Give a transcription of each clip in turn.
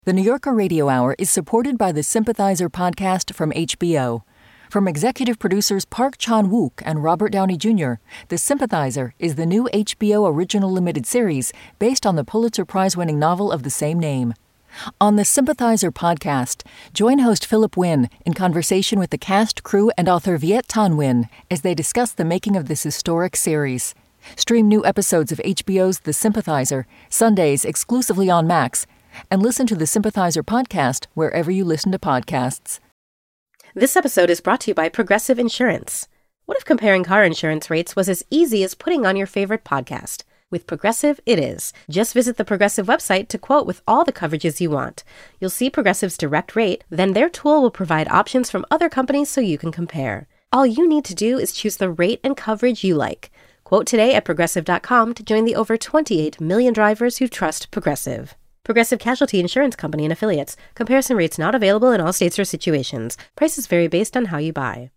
The New Yorker Radio Hour is supported by the Sympathizer podcast from HBO. From executive producers Park Chan-wook and Robert Downey Jr., The Sympathizer is the new HBO original limited series based on the Pulitzer Prize-winning novel of the same name. On the Sympathizer podcast, join host Philip Wynn in conversation with the cast, crew, and author Viet Thanh Nguyen as they discuss the making of this historic series. Stream new episodes of HBO's The Sympathizer, Sundays exclusively on Max, and listen to the Sympathizer podcast wherever you listen to podcasts. This episode is brought to you by Progressive Insurance. What if comparing car insurance rates was as easy as putting on your favorite podcast? With Progressive, it is. Just visit the Progressive website to quote with all the coverages you want. You'll see Progressive's direct rate, then their tool will provide options from other companies so you can compare. All you need to do is choose the rate and coverage you like. Quote today at Progressive.com to join the over 28 million drivers who trust Progressive. Progressive Casualty Insurance Company and Affiliates. Comparison rates not available in all states or situations. Prices vary based on how you buy.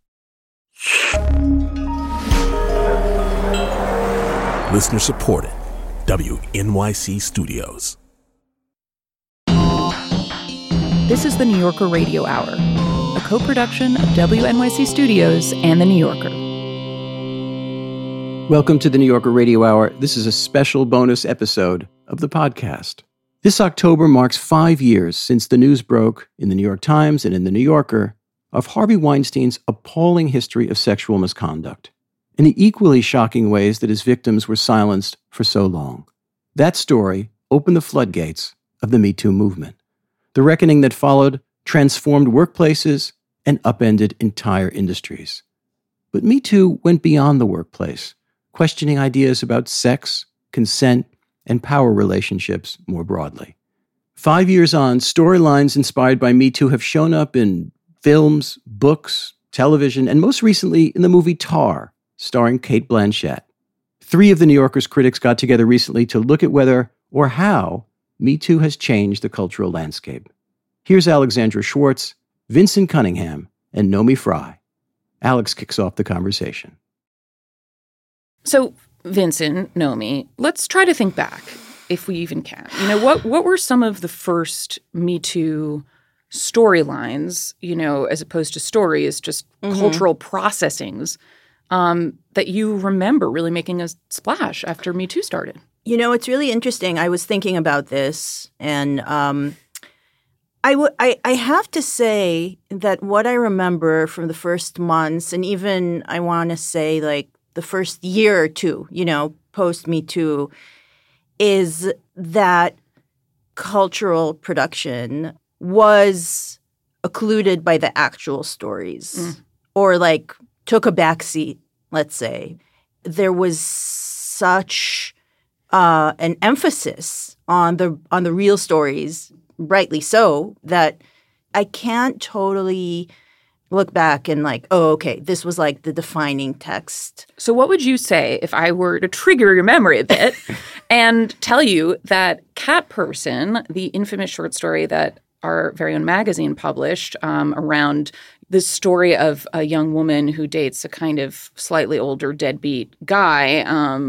Listener supported. WNYC Studios. This is the New Yorker Radio Hour, a co-production of WNYC Studios and The New Yorker. Welcome to the New Yorker Radio Hour. This is a special bonus episode of the podcast. This October marks 5 years since the news broke in the New York Times and in the New Yorker of Harvey Weinstein's appalling history of sexual misconduct and the equally shocking ways that his victims were silenced for so long. That story opened the floodgates of the Me Too movement. The reckoning that followed transformed workplaces and upended entire industries. But Me Too went beyond the workplace, questioning ideas about sex, consent, and power relationships more broadly. 5 years on, storylines inspired by Me Too have shown up in films, books, television, and most recently in the movie Tar, starring Cate Blanchett. 3 of the New Yorker's critics got together recently to look at whether or how Me Too has changed the cultural landscape. Here's Alexandra Schwartz, Vincent Cunningham, and Nomi Fry. Alex kicks off the conversation. So, Vincent, Nomi, let's try to think back, if we even can. You know, what were some of the first Me Too storylines, you know, as opposed to stories, just cultural processings that you remember really making a splash after Me Too started? You know, it's really interesting. I was thinking about this, and I have to say that what I remember from the first months, and even I want to say like the first year or two, you know, post Me Too, is that cultural production was occluded by the actual stories or like took a backseat, let's say. There was such an emphasis on the real stories, rightly so, that I can't totally look back and like, oh, okay, this was like the defining text. So what would you say if I were to trigger your memory a bit and tell you that Cat Person, the infamous short story that our very own magazine published around the story of a young woman who dates a kind of slightly older deadbeat guy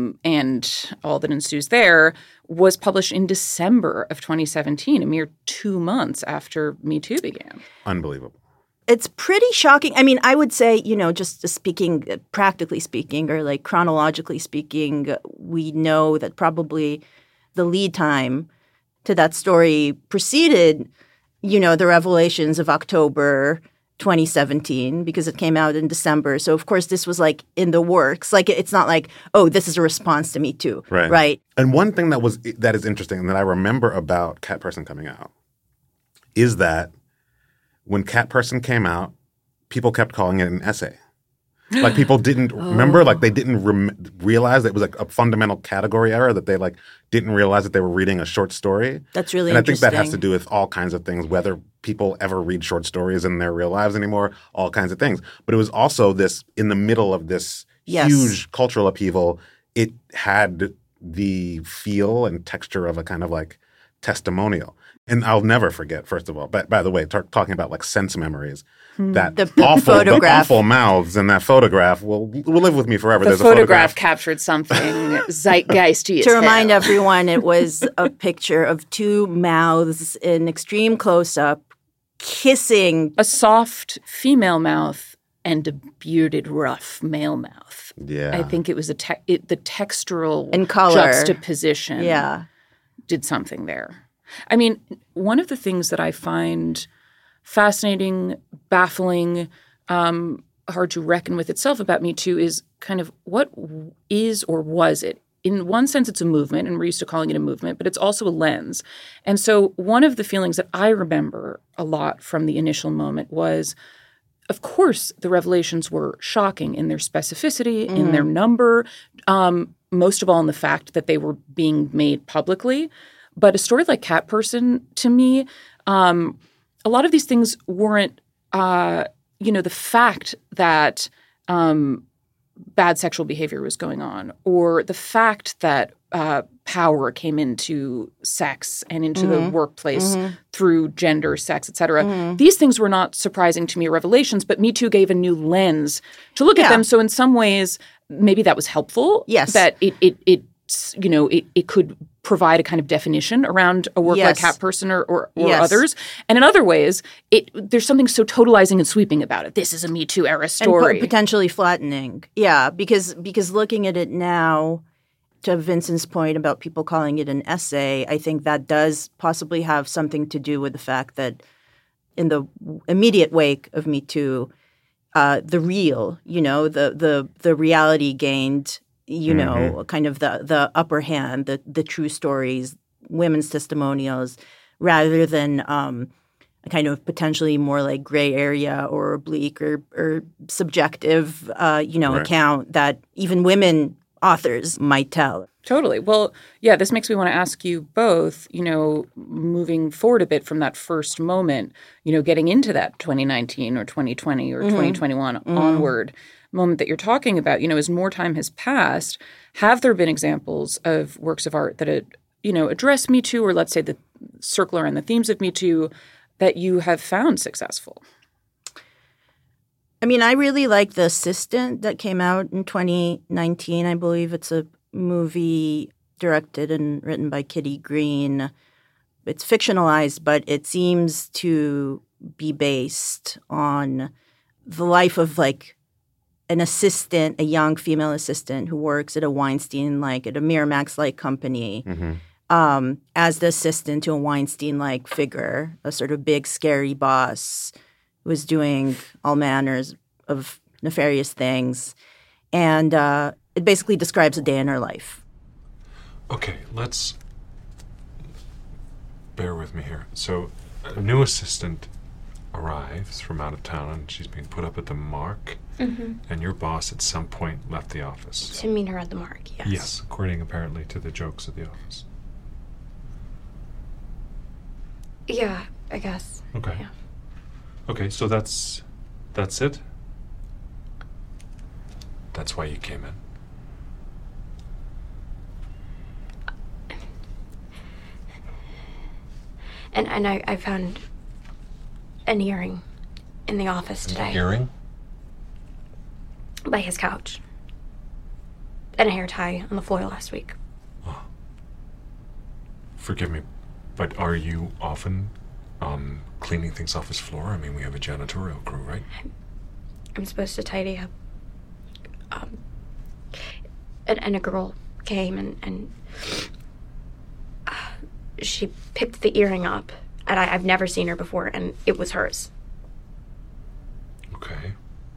and all that ensues there, was published in December of 2017, a mere 2 months after Me Too began. Unbelievable. It's pretty shocking. I mean, I would say, you know, just speaking, practically speaking, or like chronologically speaking, we know that probably the lead time to that story preceded, you know, the revelations of October 2017 because it came out in December. So, of course, this was like in the works. Like, it's not like, oh, this is a response to Me Too. Right. And one thing that is interesting and that I remember about Cat Person coming out is that when Cat Person came out, people kept calling it an essay. Like people didn't remember, like they didn't realize that it was like a fundamental category error, that they like didn't realize that they were reading a short story. That's really interesting. And I think that has to do with all kinds of things, whether people ever read short stories in their real lives anymore, all kinds of things. But it was also this, in the middle of this huge cultural upheaval, it had the feel and texture of a kind of like testimonial. And I'll never forget, first of all, but by the way, talking about like sense memories, that The the photograph. awful mouths in that photograph will live with me forever. The There's photograph a photograph. captured something zeitgeisty. To as remind hell. everyone, it was a picture of two mouths in extreme close-up kissing. A soft female mouth and a bearded, rough male mouth. Yeah. I think it was the textural And color. juxtaposition Yeah. did something there. I mean, one of the things that I find fascinating, baffling, hard to reckon with itself about Me Too is kind of what is or was it? In one sense, it's a movement, and we're used to calling it a movement, but it's also a lens. And so one of the feelings that I remember a lot from the initial moment was, of course, the revelations were shocking in their specificity, in their number, most of all in the fact that they were being made publicly. But a story like Cat Person, to me, a lot of these things weren't, the fact that bad sexual behavior was going on, or the fact that power came into sex and into the workplace through gender, sex, et cetera. These things were not surprising to me, revelations, but Me Too gave a new lens to look at them. So in some ways, maybe that was helpful. Yes. That it could provide a kind of definition around a work like Cat Person or others. And in other ways, there's something so totalizing and sweeping about it. This is a Me Too era story. And potentially flattening. Yeah, because looking at it now, to Vincent's point about people calling it an essay, I think that does possibly have something to do with the fact that in the immediate wake of Me Too, the real, the reality gained, kind of the upper hand, the true stories, women's testimonials, rather than a kind of potentially more like gray area or oblique or subjective, account that even women authors might tell. Totally. Well, yeah, this makes me want to ask you both, moving forward a bit from that first moment, getting into that 2019 or 2020 or 2021 onward moment that you're talking about, as more time has passed, have there been examples of works of art that, address Me Too, or let's say the circle around the themes of Me Too, that you have found successful? I mean, I really like The Assistant that came out in 2019. I believe it's a movie directed and written by Kitty Green. It's fictionalized, but it seems to be based on the life of like an assistant, a young female assistant who works at a Weinstein-like, at a Miramax-like company, as the assistant to a Weinstein-like figure, a sort of big, scary boss who was doing all manners of nefarious things. And it basically describes a day in her life. Okay, let's bear with me here. So a new assistant arrives from out of town and she's being put up at the Mark. And your boss at some point left the office. To meet her at the Mark, yes. Yes, according apparently to the jokes at the office. Yeah, I guess. Okay. Yeah. Okay, so that's it? That's why you came in? And I found an earring in the office today. An earring? By his couch. And a hair tie on the floor last week. Oh. Forgive me, but are you often cleaning things off his floor? I mean, we have a janitorial crew, right? I'm supposed to tidy up. And a girl came and she picked the earring up. And I've never seen her before, and it was hers. Okay.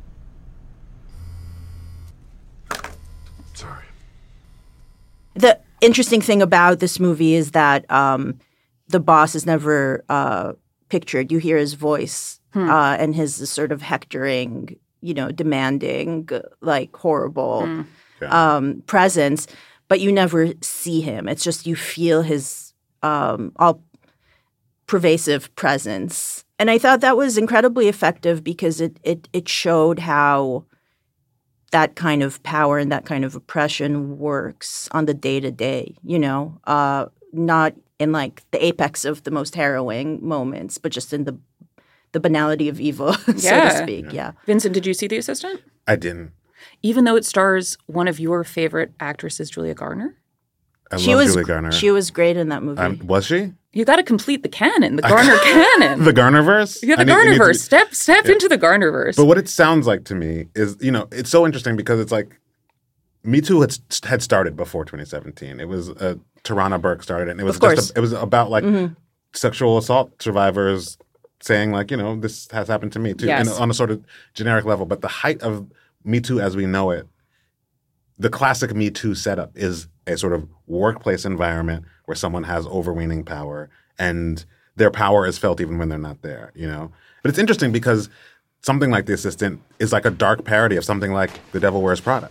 Sorry. The interesting thing about this movie is that the boss is never pictured. You hear his voice and his sort of hectoring, demanding, like horrible presence, but you never see him. It's just you feel his all pervasive presence. And I thought that was incredibly effective because it showed how that kind of power and that kind of oppression works on the day-to-day, not in like the apex of the most harrowing moments, but just in the banality of evil, so to speak. Yeah. Vincent, did you see The Assistant? I didn't. Even though it stars one of your favorite actresses, Julia Garner? I love Julia Garner. She was great in that movie. Was she? You got to complete the canon, the Garner canon. The Garnerverse? Yeah, the Garnerverse. Step into the Garnerverse. But what it sounds like to me is, it's so interesting because it's like Me Too had started before 2017. It was Tarana Burke started it. And it was it was about like sexual assault survivors saying like, this has happened to me too, on a sort of generic level. But the height of Me Too as we know it, the classic Me Too setup is a sort of workplace environment where someone has overweening power and their power is felt even when they're not there, But it's interesting because something like The Assistant is like a dark parody of something like The Devil Wears Prada.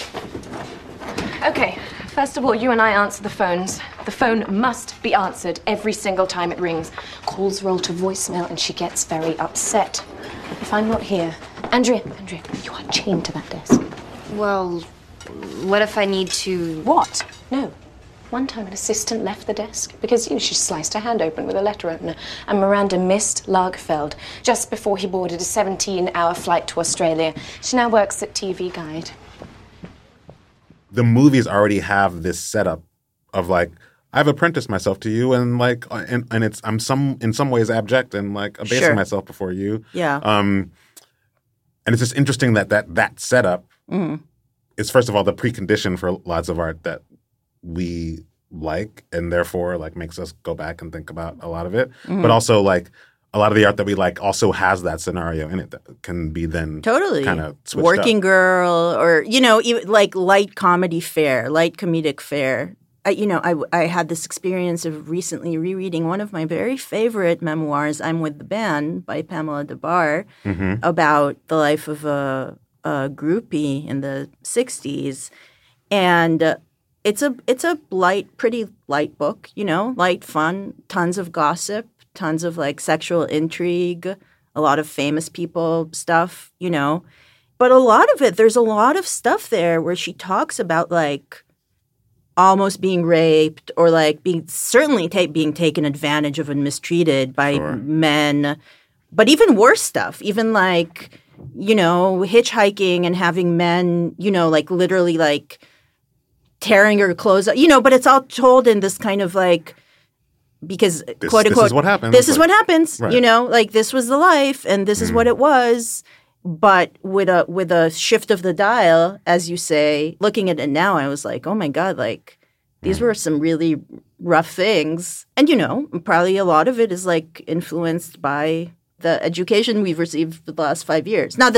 Okay, first of all, you and I answer the phones. The phone must be answered every single time it rings. Calls roll to voicemail and she gets very upset. If I'm not here, Andrea, you are chained to that desk. Well, what if I need to... What? No. One time an assistant left the desk because she sliced her hand open with a letter opener, and Miranda missed Lagerfeld just before he boarded a 17-hour flight to Australia. She now works at TV Guide. The movies already have this setup of like, I've apprenticed myself to you, and like, and it's I'm in some ways abject and like abasing myself before you. Yeah. And it's just interesting that setup is first of all the precondition for lots of art that we like, and therefore like makes us go back and think about a lot of it. But also like a lot of the art that we like also has that scenario in it that can be then kind of switched Working up. Girl, or even like light comedy fare, light comedic fare. I had this experience of recently rereading one of my very favorite memoirs, I'm With the Band, by Pamela Des Barres, about the life of a groupie in the 60s. And it's a pretty light book, light, fun, tons of gossip, tons of like sexual intrigue, a lot of famous people stuff, But a lot of it, there's a lot of stuff there where she talks about like almost being raped or like being taken advantage of and mistreated by men. But even worse stuff, even like, hitchhiking and having men, like literally like tearing her clothes up, but it's all told in this kind of like, because quote unquote, this is what happens. This is what happens, right. Like this was the life and this is what it was. But with a shift of the dial, as you say, looking at it now, I was like, oh my God, like these were some really rough things. And, probably a lot of it is like influenced by the education we've received for the last 5 years. Not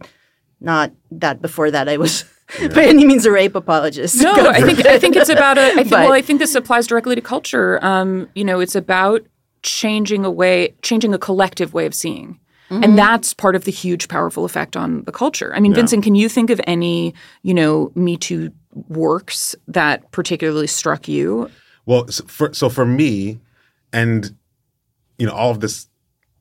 that before that I was by any means a rape apologist. No, I think it's about I think this applies directly to culture. It's about changing a collective way of seeing. And that's part of the huge, powerful effect on the culture. I mean, Vincent, can you think of any, Me Too works that particularly struck you? Well, so for me, and, all of this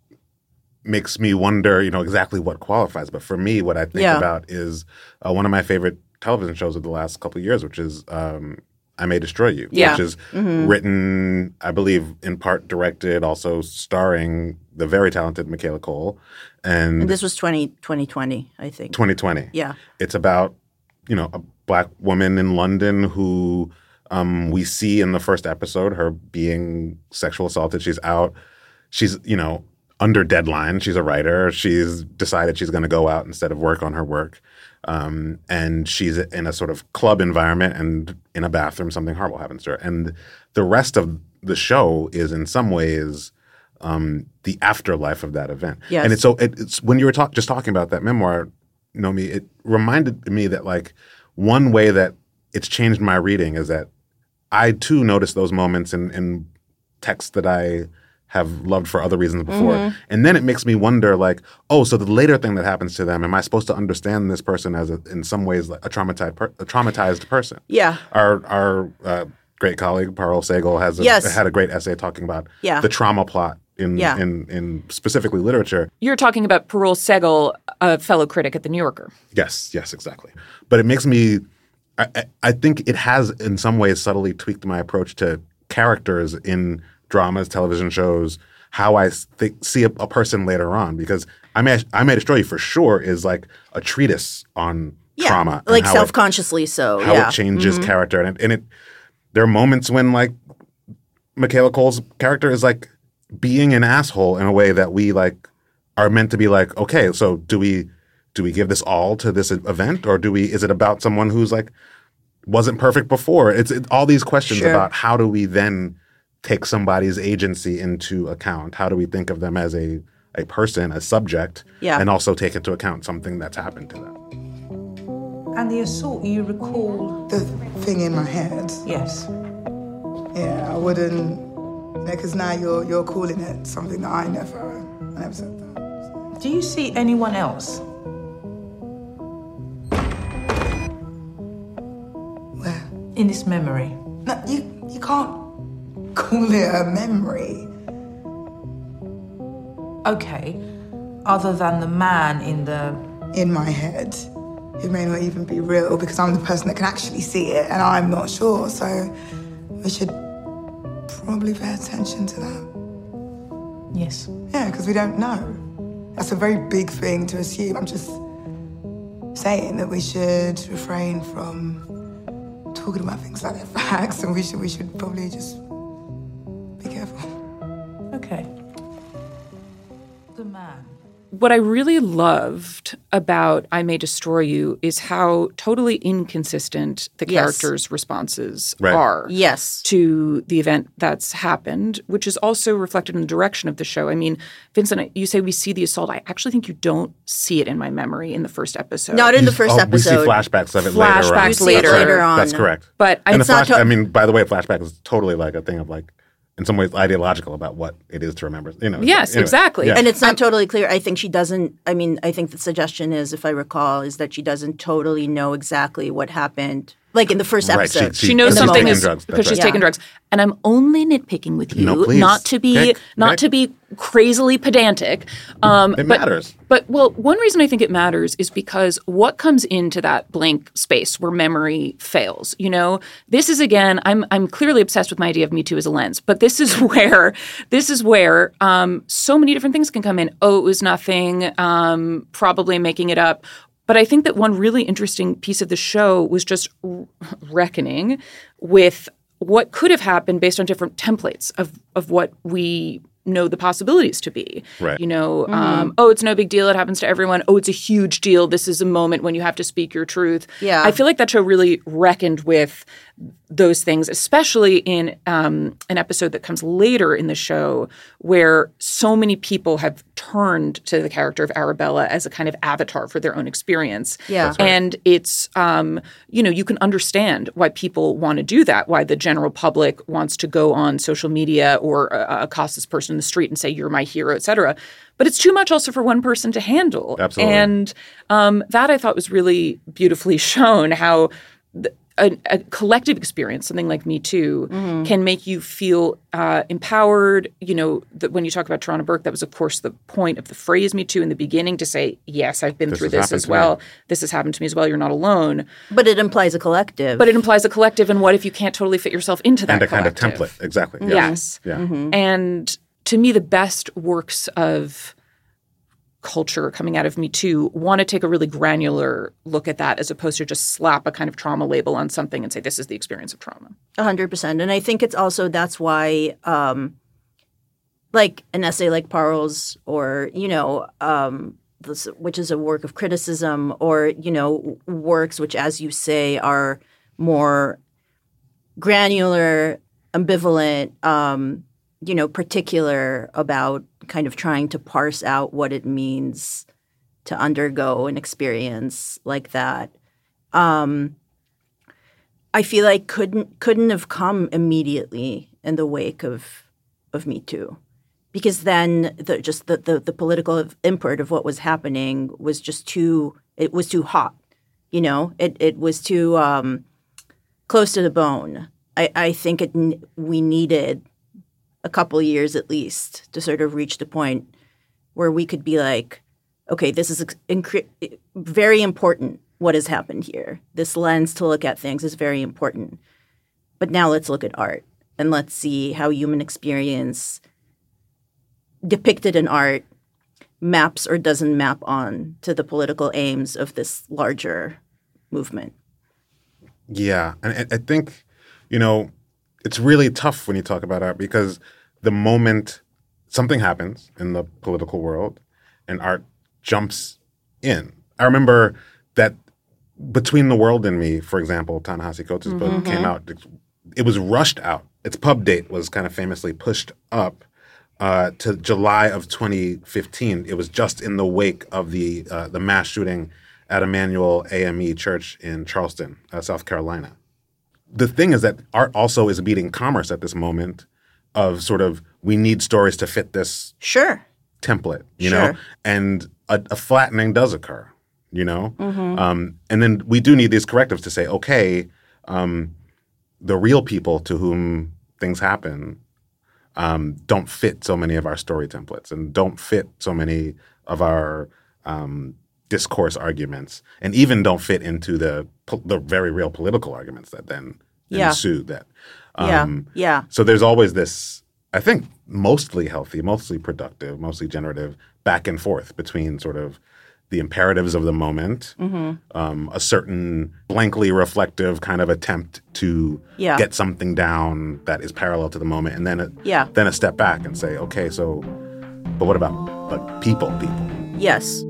makes me wonder, exactly what qualifies. But for me, what I think about is one of my favorite television shows of the last couple of years, which is I May Destroy You, which is written, I believe, in part directed, also starring the very talented Michaela Cole. And this was 2020, I think. 2020. Yeah. It's about, a Black woman in London who we see in the first episode her being sexual assaulted. She's out. She's, under deadline. She's a writer. She's decided she's going to go out instead of work on her work. And she's in a sort of club environment, and in a bathroom something horrible happens to her. And the rest of the show is in some ways the afterlife of that event. Yes. And it's when you were just talking about that memoir, Nomi, it reminded me that like one way that it's changed my reading is that I too noticed those moments in texts that I have loved for other reasons before. And then it makes me wonder like, oh, so the later thing that happens to them, am I supposed to understand this person as in some ways like a traumatized person? Yeah. Our great colleague Parul Sehgal had a great essay talking about the trauma plot in specifically literature. You're talking about Parul Sehgal, a fellow critic at The New Yorker. Yes, exactly. But it makes me I think it has in some ways subtly tweaked my approach to characters in dramas, television shows, how I see a person later on. Because I May Destroy You for sure is like a treatise on trauma. Like self-consciously so. How it changes character. And there are moments when like Michaela Coel's character is like being an asshole in a way that we like are meant to be like, okay, so do we give this all to this event, or is it about someone who's like wasn't perfect before? It's all these questions about how do we then take somebody's agency into account? How do we think of them as a person, a subject, and also take into account something that's happened to them? And the assault, you recall? The thing in my head? Yes. Yeah, I wouldn't, because now you're calling it something that I never said that. Do you see anyone else? Where? In this memory. No, you can't call it a memory. Okay. Other than the man in my head. It may not even be real because I'm the person that can actually see it and I'm not sure. So we should probably pay attention to that. Yes. Yeah, because we don't know. That's a very big thing to assume. I'm just saying that we should refrain from talking about things like they're facts, and we should probably just be careful. Okay. The man. What I really loved about I May Destroy You is how totally inconsistent the characters' responses are to the event that's happened, which is also reflected in the direction of the show. I mean, Vincent, you say we see the assault. I actually think you don't see it in my memory in the first episode. Not in the first episode. We see flashbacks of it flashbacks later on. That's correct. But and I mean, by the way, flashback is totally like a thing of like, in some ways ideological about what it is to remember. Yes, anyway, exactly. Yeah. And it's not totally clear. I think she doesn't – I mean, I think the suggestion is, if I recall, is that she doesn't totally know exactly what happened. Like in the first episode. Right. She knows something is because she's taken drugs. And I'm only nitpicking with you, not to be crazily pedantic. It matters. But one reason I think it matters is because what comes into that blank space where memory fails. You know, this is again. I'm clearly obsessed with my idea of Me Too as a lens, but this is where so many different things can come in. Oh, it was nothing. Probably making it up. But I think that one really interesting piece of the show was just reckoning with what could have happened based on different templates of what we know the possibilities to be. Right. You know, oh, it's no big deal. It happens to everyone. Oh, it's a huge deal. This is a moment when you have to speak your truth. Yeah. I feel like that show really reckoned with those things, especially in an episode that comes later in the show where so many people have turned to the character of Arabella as a kind of avatar for their own experience. Yeah. That's right. And it's, you can understand why people want to do that, why the general public wants to go on social media or accost this person in the street and say, you're my hero, et cetera. But it's too much also for one person to handle. Absolutely. And that I thought was really beautifully shown, how a collective experience, something like Me Too, can make you feel empowered. You know, when you talk about Tarana Burke, that was, of course, the point of the phrase Me Too in the beginning, to say, yes, I've been through this as well. This has happened to me as well. You're not alone. But it implies a collective. And what if you can't totally fit yourself into that collective? And a kind of template. Exactly. Yeah. Yes. Yeah. And to me, the best works of culture coming out of Me Too want to take a really granular look at that, as opposed to just slap a kind of trauma label on something and say, this is the experience of trauma. 100%. And I think it's also, that's why, like an essay like Parles, or, which is a work of criticism, or, works which, as you say, are more granular, ambivalent, particular about kind of trying to parse out what it means to undergo an experience like that. I feel like couldn't have come immediately in the wake of Me Too, because then the political import of what was happening was just too hot, it was too close to the bone. I think we needed a couple years at least to sort of reach the point where we could be like, okay, this is very important what has happened here. This lens to look at things is very important. But now let's look at art. and let's see how human experience depicted in art maps or doesn't map on to the political aims of this larger movement. Yeah. And I think, it's really tough when you talk about art because the moment something happens in the political world and art jumps in. I remember that Between the World and Me, for example, Ta-Nehisi Coates' book came out. It was rushed out. Its pub date was kind of famously pushed up to July of 2015. It was just in the wake of the mass shooting at Emmanuel AME Church in Charleston, South Carolina. The thing is that art also is beating commerce at this moment of sort of, we need stories to fit this template, you know? And a flattening does occur, And then we do need these correctives to say, okay, the real people to whom things happen don't fit so many of our story templates and don't fit so many of our discourse arguments, and even don't fit into the very real political arguments that then ensue. So there's always this, I think, mostly healthy, mostly productive, mostly generative back and forth between sort of the imperatives of the moment, a certain blankly reflective kind of attempt to get something down that is parallel to the moment, and then a step back and say, okay, so, but what about like people? Yes.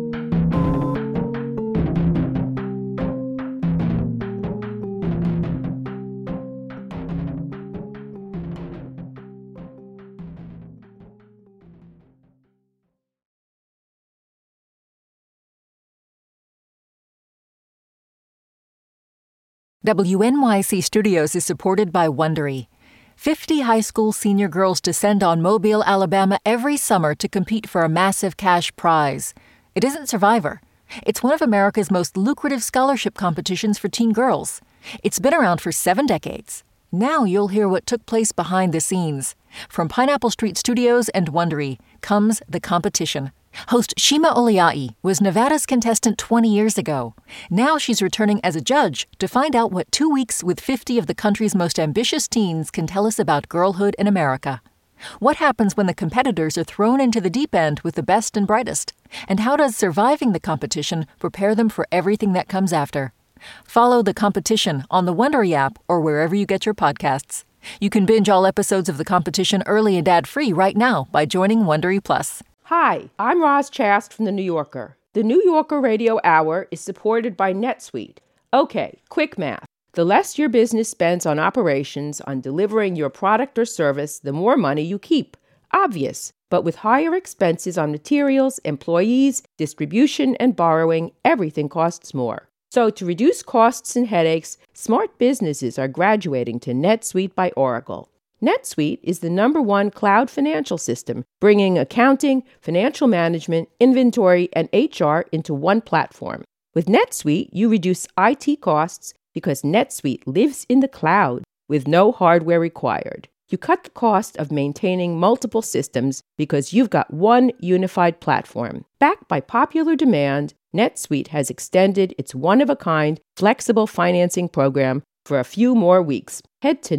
WNYC Studios is supported by Wondery. 50 high school senior girls descend on Mobile, Alabama every summer to compete for a massive cash prize. It isn't Survivor. It's one of America's most lucrative scholarship competitions for teen girls. It's been around for 7 decades. Now you'll hear what took place behind the scenes. From Pineapple Street Studios and Wondery comes The Competition. Host Shima Oliai was Nevada's contestant 20 years ago. Now she's returning as a judge to find out what 2 weeks with 50 of the country's most ambitious teens can tell us about girlhood in America. What happens when the competitors are thrown into the deep end with the best and brightest? And how does surviving the competition prepare them for everything that comes after? Follow The Competition on the Wondery app or wherever you get your podcasts. You can binge all episodes of The Competition early and ad-free right now by joining Wondery Plus. Hi, I'm Roz Chast from The New Yorker. The New Yorker Radio Hour is supported by NetSuite. Okay, quick math. The less your business spends on operations, on delivering your product or service, the more money you keep. Obvious. But with higher expenses on materials, employees, distribution, and borrowing, everything costs more. So to reduce costs and headaches, smart businesses are graduating to NetSuite by Oracle. NetSuite is the #1 cloud financial system, bringing accounting, financial management, inventory, and HR into one platform. With NetSuite, you reduce IT costs because NetSuite lives in the cloud with no hardware required. You cut the cost of maintaining multiple systems because you've got one unified platform. Backed by popular demand, NetSuite has extended its one-of-a-kind flexible financing program for a few more weeks. Head to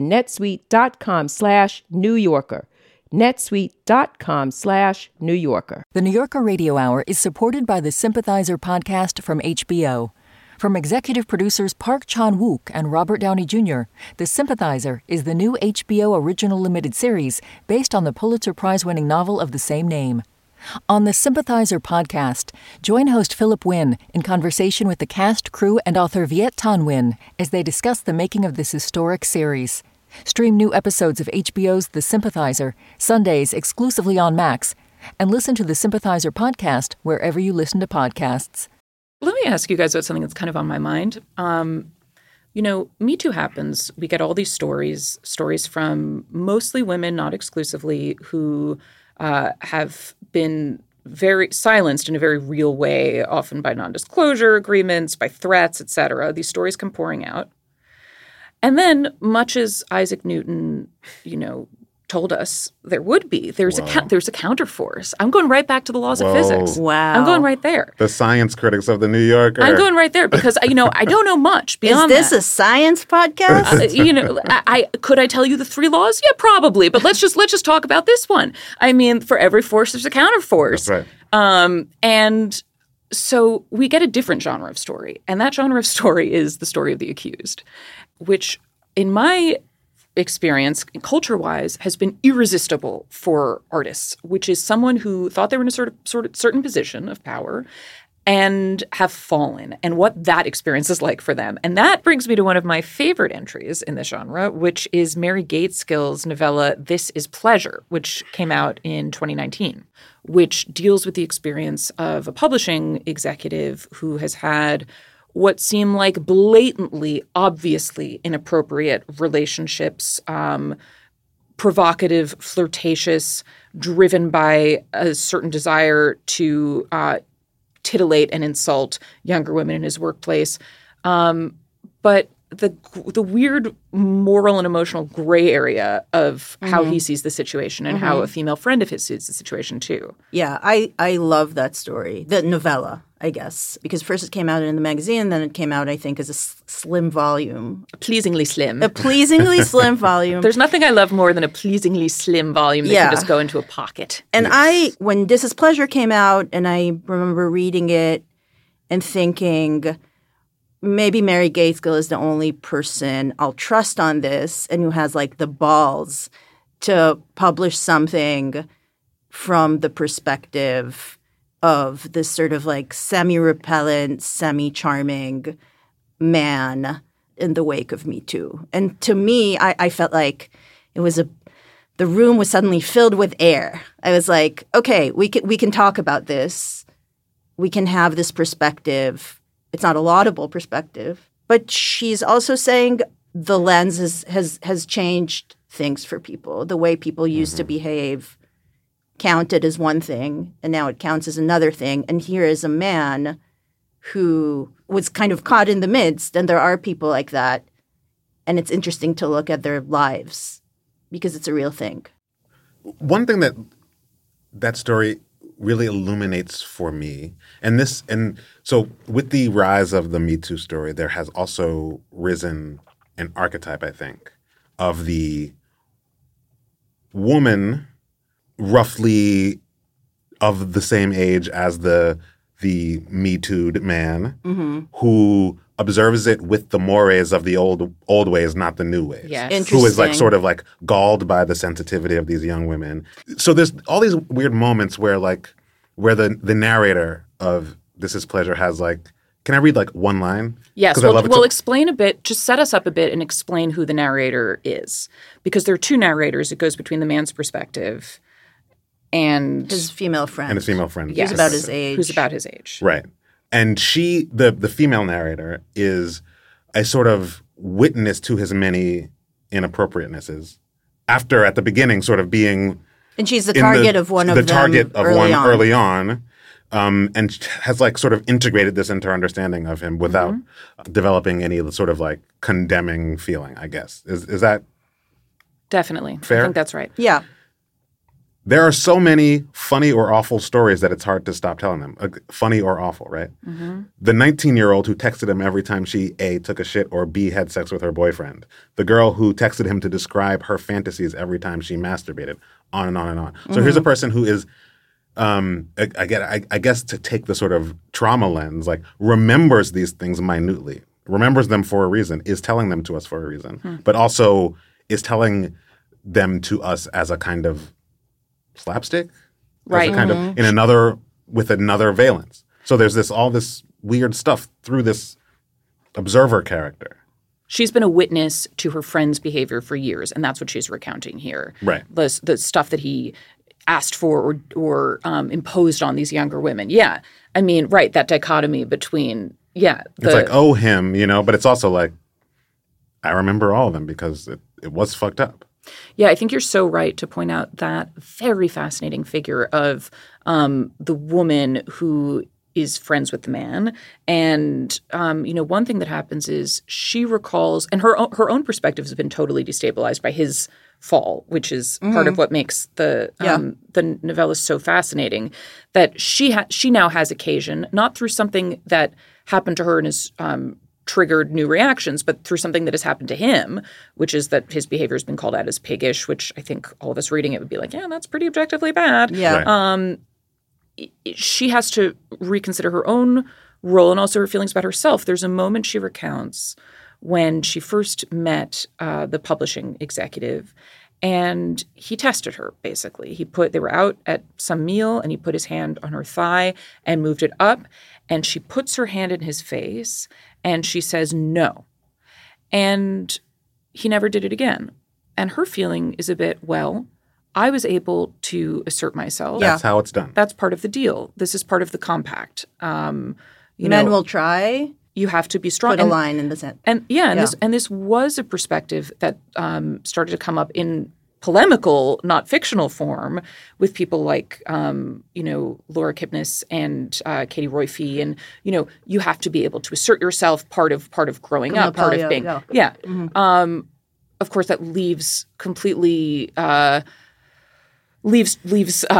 netsuite.com/New Yorker. netsuite.com/New Yorker. The New Yorker Radio Hour is supported by the Sympathizer podcast from HBO. From executive producers Park Chan-wook and Robert Downey Jr., The Sympathizer is the new HBO original limited series based on the Pulitzer Prize-winning novel of the same name. On the Sympathizer podcast, join host Philip Wynn in conversation with the cast, crew, and author Viet Thanh Nguyen as they discuss the making of this historic series. Stream new episodes of HBO's The Sympathizer, Sundays exclusively on Max, and listen to the Sympathizer podcast wherever you listen to podcasts. Let me ask you guys about something that's kind of on my mind. Me Too happens. We get all these stories from mostly women, not exclusively, who have been very silenced in a very real way, often by non-disclosure agreements, by threats, etc. These stories come pouring out. And then, much as Isaac Newton, told us there would be. There's a counterforce. I'm going right back to the laws of physics. Wow. I'm going right there. The science critics of the New Yorker. I'm going right there because, I don't know much beyond that. Is this that. a science podcast? Could I tell you the 3 laws? Yeah, probably. But let's just talk about this one. I mean, for every force, there's a counterforce. That's right. And so we get a different genre of story. And that genre of story is the story of the accused, which in my experience, culture-wise, has been irresistible for artists, which is someone who thought they were in a sort of certain position of power and have fallen, and what that experience is like for them. And that brings me to one of my favorite entries in this genre, which is Mary Gaitskill's novella This Is Pleasure, which came out in 2019, which deals with the experience of a publishing executive who has had what seem like blatantly, obviously inappropriate relationships, provocative, flirtatious, driven by a certain desire to titillate and insult younger women in his workplace. But the weird moral and emotional gray area of how he sees the situation and how a female friend of his sees the situation too. Yeah, I love that story, the novella, I guess, because first it came out in the magazine, then it came out, I think, as a slim volume. Pleasingly slim. A pleasingly slim volume. There's nothing I love more than a pleasingly slim volume that can just go into a pocket. And when This Is Pleasure came out, and I remember reading it and thinking, maybe Mary Gaitskill is the only person I'll trust on this and who has like the balls to publish something from the perspective of this sort of like semi-repellent, semi-charming man in the wake of Me Too. And to me, I felt like it was the room was suddenly filled with air. I was like, okay, we can talk about this. We can have this perspective. It's not a laudable perspective, but she's also saying the lens has changed things for people. The way people used to behave counted as one thing, and now it counts as another thing. And here is a man who was kind of caught in the midst, and there are people like that. And it's interesting to look at their lives because it's a real thing. One thing that story really illuminates for me, and so with the rise of the Me Too story, there has also risen an archetype, I think, of the woman roughly of the same age as the Me Too'd man who observes it with the mores of the old ways, not the new ways. Yes. Who is like sort of like galled by the sensitivity of these young women. So there's all these weird moments where the narrator of This Is Pleasure has like, can I read like one line? Yes. Well, explain a bit, just set us up a bit and explain who the narrator is. Because there are 2 narrators. It goes between the man's perspective and his female friend. And his female friend. Yes. Who's about his age. Who's about his age. Right. And she, the female narrator, is a sort of witness to his many inappropriatenesses after, at the beginning, sort of being... And she's the target of one of them early on. And has like sort of integrated this into her understanding of him without developing any sort of like condemning feeling, I guess. Is that definitely fair? I think that's right. Yeah. There are so many funny or awful stories that it's hard to stop telling them. Funny or awful, right? The 19-year-old who texted him every time she A, took a shit, or B, had sex with her boyfriend. The girl who texted him to describe her fantasies every time she masturbated. On and on and on. So here's a person who is I guess to take the sort of trauma lens, like remembers these things minutely, remembers them for a reason, is telling them to us for a reason, but also is telling them to us as a kind of slapstick, right? As a kind of with another valence. So there's all this weird stuff through this observer character. She's been a witness to her friend's behavior for years, and that's what she's recounting here. Right. The stuff that he asked for or imposed on these younger women. Yeah. I mean, right, that dichotomy between, it's like, oh, him, but it's also like, I remember all of them because it was fucked up. Yeah, I think you're so right to point out that very fascinating figure of the woman who is friends with the man. And, one thing that happens is she recalls – and her own perspective has been totally destabilized by his fall, which is part of what makes the novella so fascinating. That she now has occasion, not through something that happened to her and has triggered new reactions, but through something that has happened to him, which is that his behavior has been called out as piggish, which I think all of us reading it would be like, yeah, that's pretty objectively bad. Yeah. Right. She has to reconsider her own role and also her feelings about herself. There's a moment she recounts when she first met the publishing executive, and he tested her, basically. They were out at some meal, and he put his hand on her thigh and moved it up, and she puts her hand in his face, and she says, no. And he never did it again. And her feeling is a bit, well, I was able to assert myself. That's how it's done. That's part of the deal. This is part of the compact. Men will try. You have to be strong. Put a line in the sand. And this was a perspective that started to come up in polemical, not fictional form with people like, Laura Kipnis and Katie Roy-Fee. And, you have to be able to assert yourself, part of growing up, part of being. Yeah. Mm-hmm. Of course, that leaves completely leaves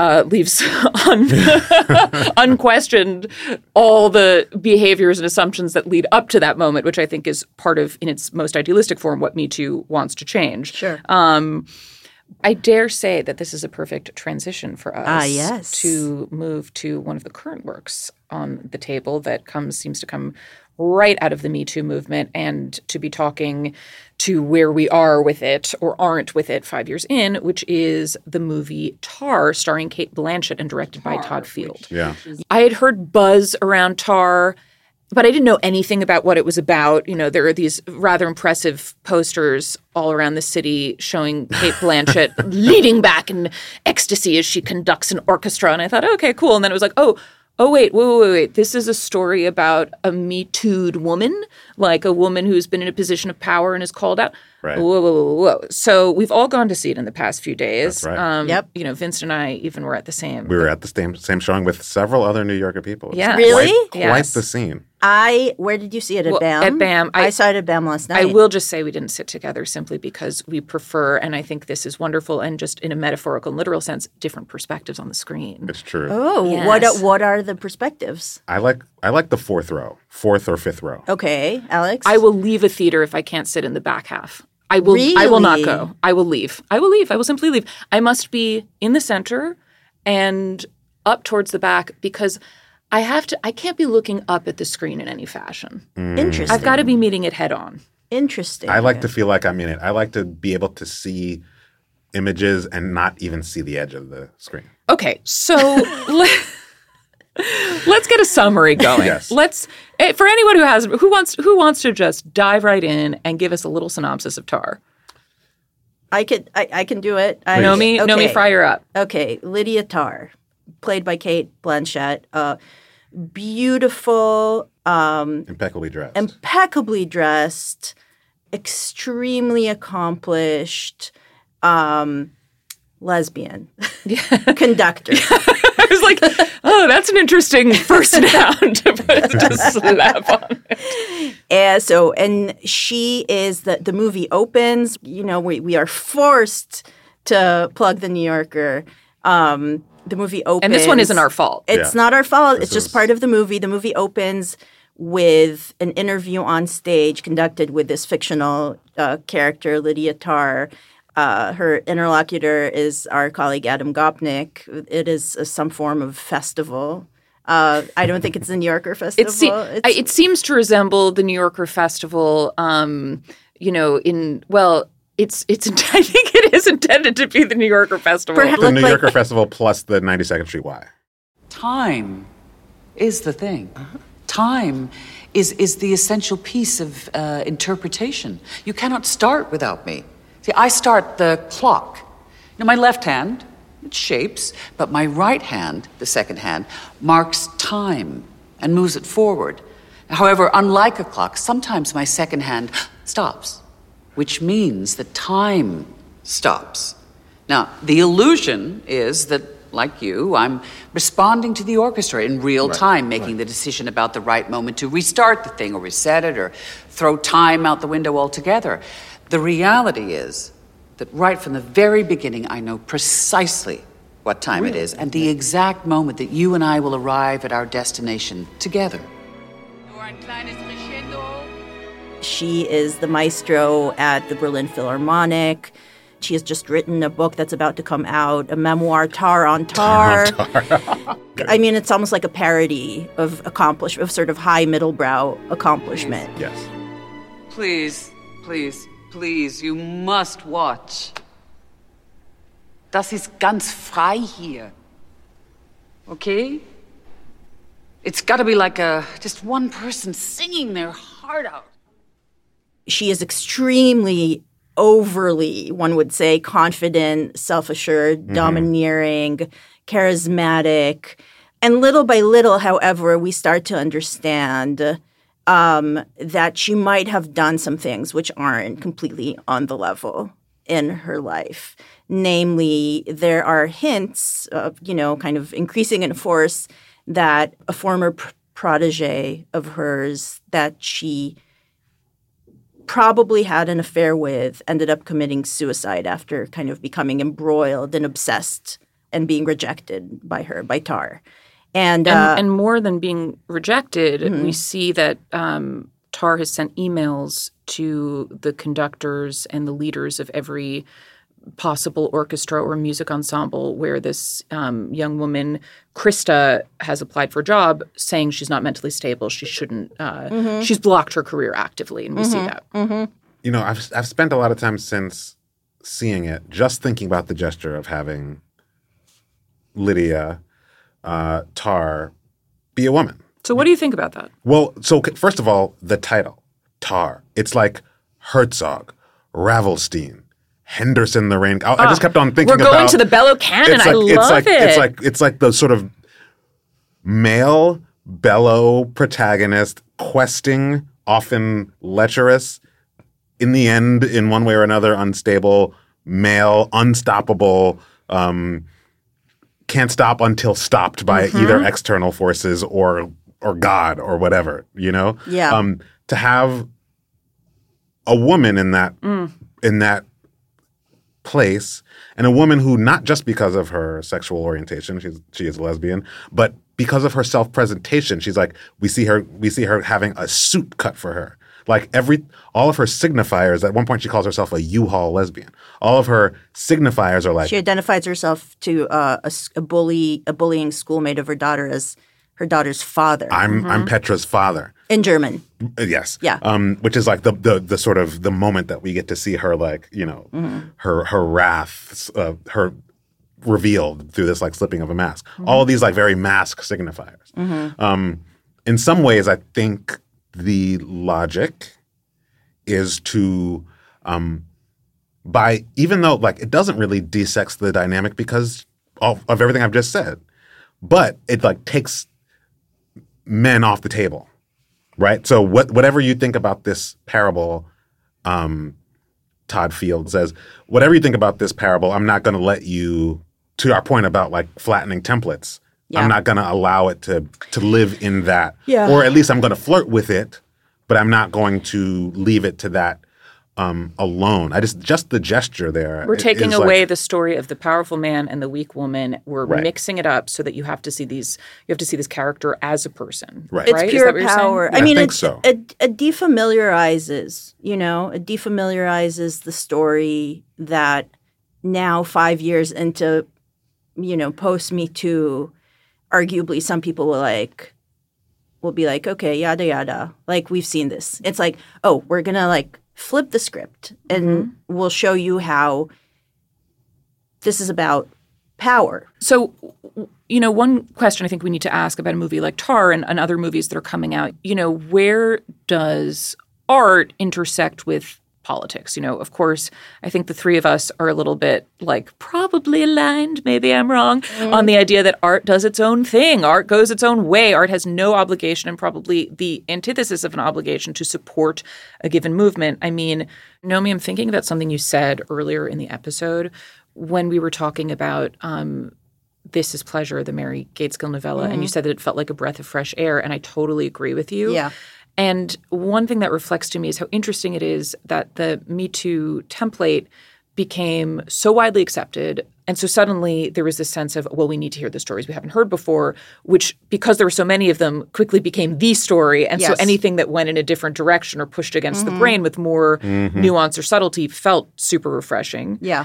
unquestioned all the behaviors and assumptions that lead up to that moment, which I think is part of, in its most idealistic form, what Me Too wants to change. Sure. I dare say that this is a perfect transition for us to move to one of the current works on the table that seems to come right out of the Me Too movement, and to be talking to where we are with it or aren't with it 5 years in, which is the movie Tar, starring Cate Blanchett and directed by Todd Field. Yeah. I had heard buzz around Tar, but I didn't know anything about what it was about. There are these rather impressive posters all around the city showing Cate Blanchett leaning back in ecstasy as she conducts an orchestra. And I thought, okay, cool. And then it was like, oh, wait. This is a story about a Me Too'd woman, like a woman who's been in a position of power and is called out. Right. Whoa. So we've all gone to see it in the past few days. That's right. Yep. Vincent and I even were at the same. We were at the same showing with several other New Yorker people. Yeah. Really? Quite the scene. Where did you see it? At BAM? At BAM. I saw it at BAM last night. I will just say we didn't sit together simply because we prefer, and I think this is wonderful, and just in a metaphorical and literal sense, different perspectives on the screen. It's true. Oh, yes. What are the perspectives? I like the fourth or fifth row. Okay, Alex? I will leave a theater if I can't sit in the back half. I will not go. I will leave. I will simply leave. I must be in the center and up towards the back because I can't be looking up at the screen in any fashion. Interesting. I've got to be meeting it head on. Interesting. I like to feel like I'm in it. I like to be able to see images and not even see the edge of the screen. Okay, so let's get a summary going. Yes. For anyone who wants to just dive right in and give us a little synopsis of Tar. I can do it. Nomi, fire up. Okay, Lydia Tar, played by Cate Blanchett. Beautiful, impeccably dressed, extremely accomplished, lesbian conductor. I was like, oh, that's an interesting first noun to slap on it. And she is the movie opens. We are forced to plug the New Yorker. The movie opens. And this one isn't our fault. It's not our fault. It's just part of the movie. The movie opens with an interview on stage conducted with this fictional character, Lydia Tar. Her interlocutor is our colleague Adam Gopnik. It is some form of festival. I don't think it's the New Yorker Festival. It seems to resemble the New Yorker Festival. I think it is intended to be the New Yorker Festival. The New Yorker Festival plus the 92nd Street Y. Time is the thing. Time is the essential piece of interpretation. You cannot start without me. See, I start the clock. My left hand, it shapes, but my right hand, the second hand, marks time and moves it forward. However, unlike a clock, sometimes my second hand stops, which means that time stops. Now, the illusion is that, like you, I'm responding to the orchestra in real time, making the decision about the right moment to restart the thing or reset it or throw time out the window altogether. The reality is that right from the very beginning, I know precisely what time it is and the exact moment that you and I will arrive at our destination together. She is the maestro at the Berlin Philharmonic. She has just written a book that's about to come out, a memoir, Tar on Tar. I mean, it's almost like a parody of sort of high middlebrow accomplishment. Yes. Please, please, please, you must watch. Das ist ganz frei hier. Okay? It's got to be like just one person singing their heart out. She is extremely overly, one would say, confident, self-assured, domineering, charismatic. And little by little, however, we start to understand that she might have done some things which aren't completely on the level in her life. Namely, there are hints of, kind of increasing in force that a former protege of hers that she probably had an affair with ended up committing suicide after kind of becoming embroiled and obsessed and being rejected by Tar. And more than being rejected, we see that Tar has sent emails to the conductors and the leaders of every possible orchestra or music ensemble where this young woman, Krista, has applied for a job saying she's not mentally stable. She shouldn't. She's blocked her career actively, and we see that. I've spent a lot of time since seeing it just thinking about the gesture of having Lydia Tar be a woman. So what do you think about that? Well, so first of all, the title, Tar. It's like Herzog, Ravelstein, Henderson the Rain. I just kept on thinking about... We're going to the Bellow Canon. I love it. It's like the sort of male bellow protagonist questing, often lecherous, in the end, in one way or another, unstable, male, unstoppable, can't stop until stopped by either external forces or God or whatever, Yeah. To have a woman in that place, and a woman who, not just because of her sexual orientation, she is a lesbian, but because of her self-presentation, she's like, we see her having a suit cut for her. Like all of her signifiers, at one point she calls herself a U-Haul lesbian. All of her signifiers are like... She identifies herself to a bullying schoolmate of her daughter as her daughter's father. I'm Petra's father. In German. Yes. Yeah. Which is like the sort of the moment that we get to see her like, her wrath, her revealed through this like slipping of a mask. All of these like very mask signifiers. In some ways, I think the logic is to even though like it doesn't really de-sex the dynamic because of everything I've just said, but it like takes men off the table, right? So whatever you think about this parable, Todd Field says, whatever you think about this parable, I'm not going to let you, to our point about like flattening templates, I'm not going to allow it to live in that. Yeah. Or at least I'm going to flirt with it, but I'm not going to leave it to that alone. Just the gesture there. We're taking away the story of the powerful man and the weak woman. We're mixing it up so that you have to see this character as a person. Right. It's pure power. I mean, I think so. It defamiliarizes, it defamiliarizes the story that now 5 years into, post Me Too, arguably some people will be like, okay, yada, yada. Like, we've seen this. It's like, oh, we're going to like flip the script and we'll show you how this is about power. So, one question I think we need to ask about a movie like Tar and other movies that are coming out, where does art intersect with politics? Of course, I think the three of us are a little bit like probably aligned, maybe I'm wrong, on the idea that art does its own thing. Art goes its own way. Art has no obligation and probably the antithesis of an obligation to support a given movement. I mean, Nomi, I'm thinking about something you said earlier in the episode when we were talking about This Is Pleasure, the Mary Gaitskill novella, and you said that it felt like a breath of fresh air, and I totally agree with you. Yeah. And one thing that reflects to me is how interesting it is that the Me Too template became so widely accepted. And so suddenly there was this sense of, well, we need to hear the stories we haven't heard before, which, because there were so many of them, quickly became the story. And so anything that went in a different direction or pushed against the grain with more nuance or subtlety felt super refreshing. Yeah.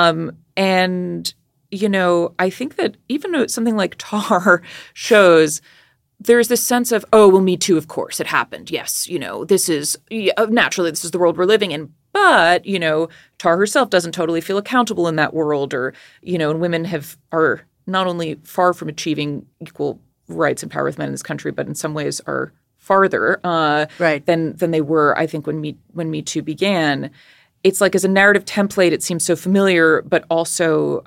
And, you know, I think that even though something like Tar shows there's this sense of, oh, well, Me Too, of course, it happened. Yes, you know, this is naturally, this is the world we're living in. But, you know, Tar herself doesn't totally feel accountable in that world, or, you know, and women are not only far from achieving equal rights and power with men in this country, but in some ways are farther than they were, I think, when Me Too began. It's like, as a narrative template, it seems so familiar, but also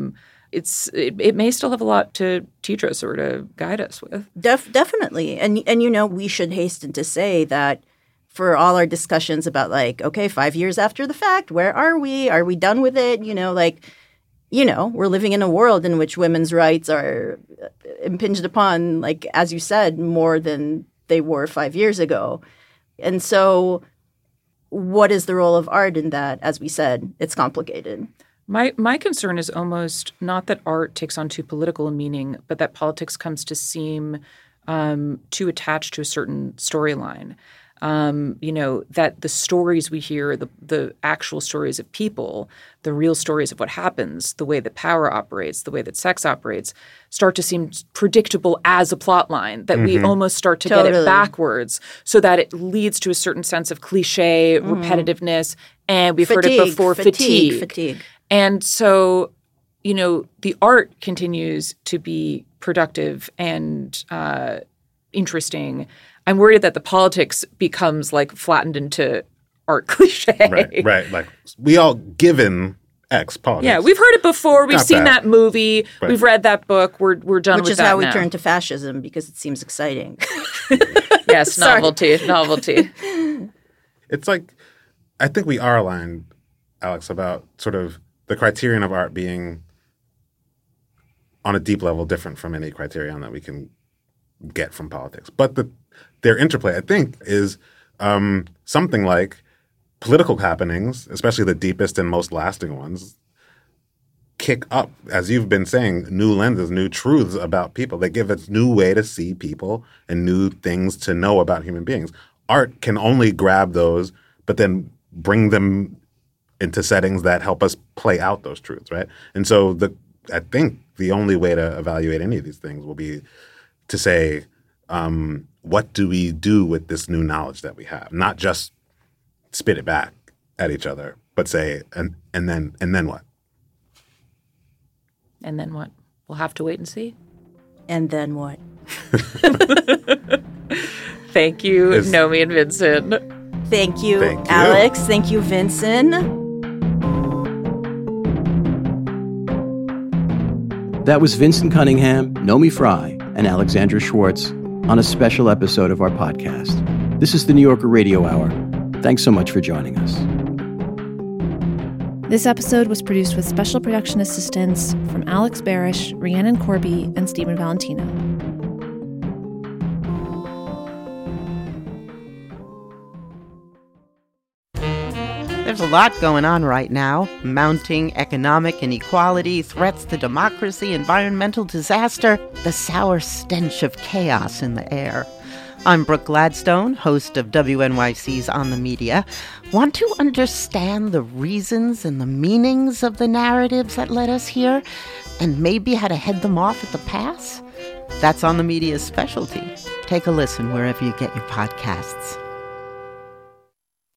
it may still have a lot to teach us or to guide us with. Definitely. And you know, we should hasten to say that for all our discussions about, like, okay, 5 years after the fact, where are we? Are we done with it? You know, like, you know, we're living in a world in which women's rights are impinged upon, like, as you said, more than they were 5 years ago. And so what is the role of art in that? As we said, it's complicated. My concern is almost not that art takes on too political a meaning, but that politics comes to seem too attached to a certain storyline. You know, that the stories we hear, the actual stories of people, the real stories of what happens, the way that power operates, the way that sex operates, start to seem predictable as a plot line, that we almost start to get it backwards, so that it leads to a certain sense of cliche, repetitiveness, and we've heard it before, fatigue. And so, you know, the art continues to be productive and interesting. I'm worried that the politics becomes, like, flattened into art cliche. Right. Like, we all given X politics. Yeah, we've heard it before. We've seen that movie. Right. We've read that book. We're done with that now. Which is how we turn to fascism, because it seems exciting. Yes, novelty. It's like, I think we are aligned, Alex, about sort of the criterion of art being on a deep level different from any criterion that we can get from politics. But their interplay, I think, is something like political happenings, especially the deepest and most lasting ones, kick up, as you've been saying, new lenses, new truths about people. They give us new way to see people and new things to know about human beings. Art can only grab those, but then bring them into settings that help us play out those truths, right? And so I think the only way to evaluate any of these things will be to say, what do we do with this new knowledge that we have? Not just spit it back at each other, but say, and then what? And then what? We'll have to wait and see. And then what? Thank you, Nomi and Vincent. Thank you, Alex. Thank you, Vincent. That was Vincent Cunningham, Nomi Fry, and Alexandra Schwartz on a special episode of our podcast. This is the New Yorker Radio Hour. Thanks so much for joining us. This episode was produced with special production assistance from Alex Barish, Rhiannon Corby, and Stephen Valentino. There's a lot going on right now. Mounting economic inequality, threats to democracy, environmental disaster, the sour stench of chaos in the air. I'm Brooke Gladstone, host of WNYC's On the Media. Want to understand the reasons and the meanings of the narratives that led us here, and maybe how to head them off at the pass? That's On the Media's specialty. Take a listen wherever you get your podcasts.